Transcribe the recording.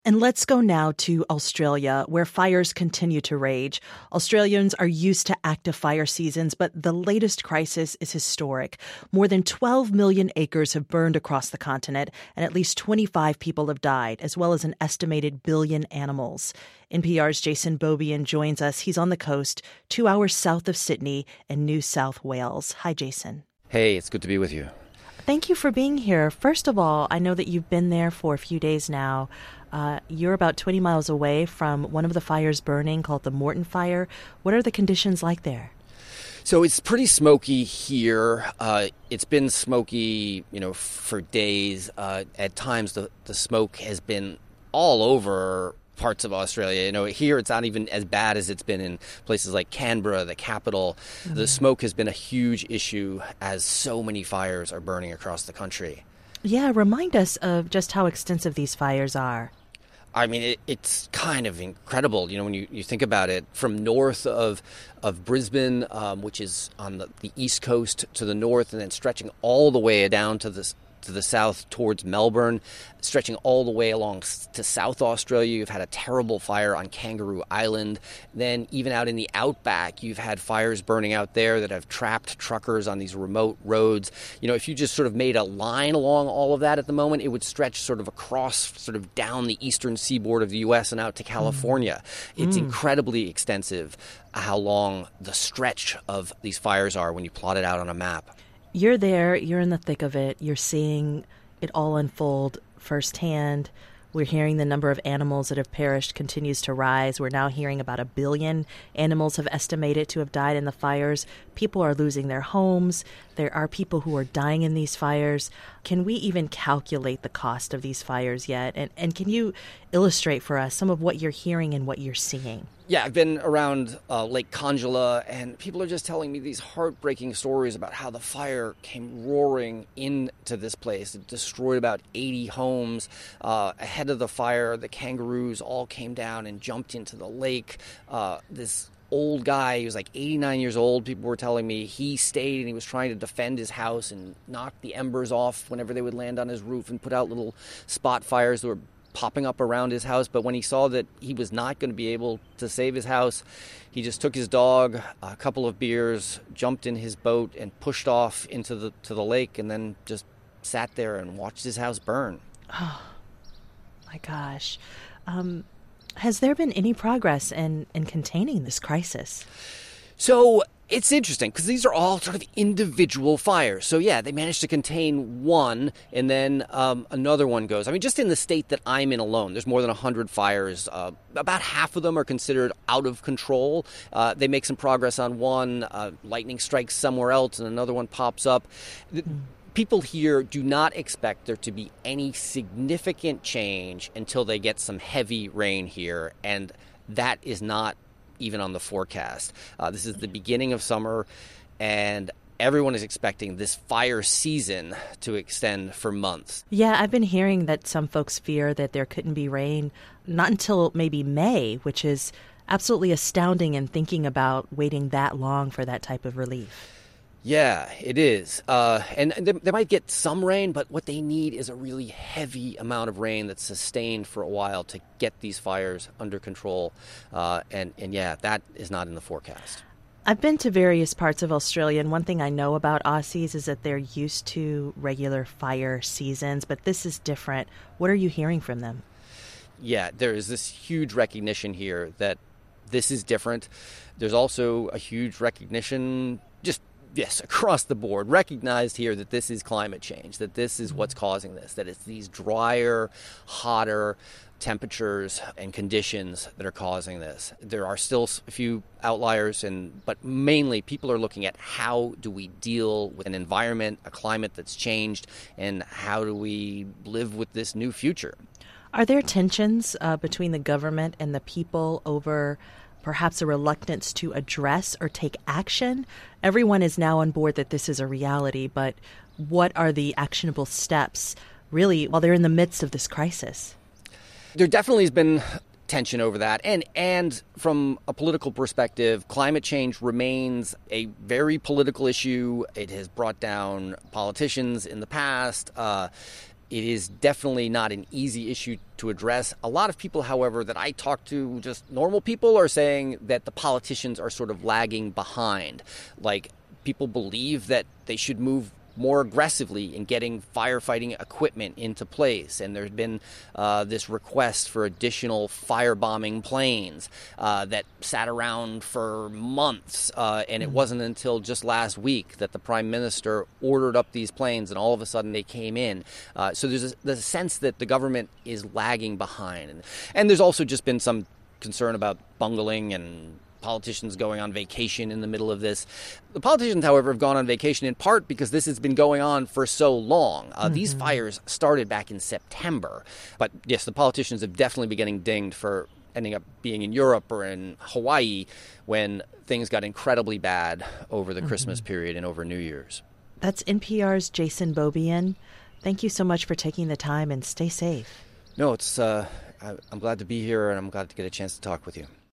And let's go now to Australia, where fires continue to rage. Australians are used to active fire seasons, but the latest crisis is historic. More than 12 million acres have burned across the continent, and at least 25 people have died, as well as an estimated billion animals. NPR's Jason Beaubien joins us. He's on the coast, 2 hours south of Sydney in New South Wales. Hi, Jason. Hey, it's good to be with you. Thank you for being here. First of all, I know that you've been there for a few days now. You're about 20 miles away from one of the fires burning called the Moreton Fire. What are the conditions like there? So it's pretty smoky here. It's been smoky, for days. At times, the smoke has been all over parts of Australia. Here it's not even as bad as it's been in places like Canberra, the capital. Mm-hmm. The smoke has been a huge issue as so many fires are burning across the country. Yeah, remind us of just how extensive these fires are. I mean, it's kind of incredible, when you think about it. From north of Brisbane, which is on the east coast to the north, and then stretching all the way down to the south towards Melbourne, stretching all the way along to South Australia. You've had a terrible fire on Kangaroo Island. Then even out in the outback, you've had fires burning out there that have trapped truckers on these remote roads. If you just sort of made a line along all of that at the moment, it would stretch sort of across, sort of down the eastern seaboard of the U.S. and out to California. It's incredibly extensive how long the stretch of these fires are when you plot it out on a map. You're there, you're in the thick of it, you're seeing it all unfold firsthand. We're hearing the number of animals that have perished continues to rise. We're now hearing about 1 billion animals have estimated to have died in the fires. People are losing their homes. There are people who are dying in these fires. Can we even calculate the cost of these fires yet? And can you illustrate for us some of what you're hearing and what you're seeing? Yeah, I've been around Lake Conjola, and people are just telling me these heartbreaking stories about how the fire came roaring into this place. It destroyed about 80 homes. Ahead of the fire, the kangaroos all came down and jumped into the lake. This old guy, he was like 89 years old, people were telling me, he stayed and he was trying to defend his house and knock the embers off whenever they would land on his roof and put out little spot fires that were popping up around his house. But when he saw that he was not going to be able to save his house, he just took his dog, a couple of beers, jumped in his boat and pushed off into the lake, and then just sat there and watched his house burn. Oh, my gosh. Has there been any progress in containing this crisis? So it's interesting because these are all sort of individual fires. So, yeah, they managed to contain one, and then another one goes. I mean, just in the state that I'm in alone, there's more than 100 fires. About half of them are considered out of control. They make some progress on one. Lightning strikes somewhere else, and another one pops up. People here do not expect there to be any significant change until they get some heavy rain here, and that is not even on the forecast. This is the beginning of summer, and everyone is expecting this fire season to extend for months. Yeah, I've been hearing that some folks fear that there couldn't be rain not until maybe May, which is absolutely astounding in thinking about waiting that long for that type of relief. Yeah, it is. And they might get some rain, but what they need is a really heavy amount of rain that's sustained for a while to get these fires under control. And yeah, that is not in the forecast. I've been to various parts of Australia, and one thing I know about Aussies is that they're used to regular fire seasons, but this is different. What are you hearing from them? Yeah, there is this huge recognition here that this is different. There's also a huge recognition, yes, across the board, recognized here that this is climate change, that this is what's causing this, that it's these drier, hotter temperatures and conditions that are causing this. There are still a few outliers, but mainly people are looking at how do we deal with an environment, a climate that's changed, and how do we live with this new future. Are there tensions between the government and the people over perhaps a reluctance to address or take action? Everyone is now on board that this is a reality, but what are the actionable steps, really, while they're in the midst of this crisis? There definitely has been tension over that. And from a political perspective, climate change remains a very political issue. It has brought down politicians in the past. It is definitely not an easy issue to address. A lot of people, however, that I talk to, just normal people, are saying that the politicians are sort of lagging behind. Like, people believe that they should move more aggressively in getting firefighting equipment into place. And there's been this request for additional firebombing planes that sat around for months. And it wasn't until just last week that the Prime Minister ordered up these planes, and all of a sudden they came in. So there's a sense that the government is lagging behind. And there's also just been some concern about bungling and politicians going on vacation in the middle of this. The politicians, however, have gone on vacation in part because this has been going on for so long. These fires started back in September. But yes, the politicians have definitely been getting dinged for ending up being in Europe or in Hawaii when things got incredibly bad over the Christmas period and over New Year's. That's NPR's Jason Beaubien. Thank you so much for taking the time, and stay safe. No, I'm glad to be here, and I'm glad to get a chance to talk with you.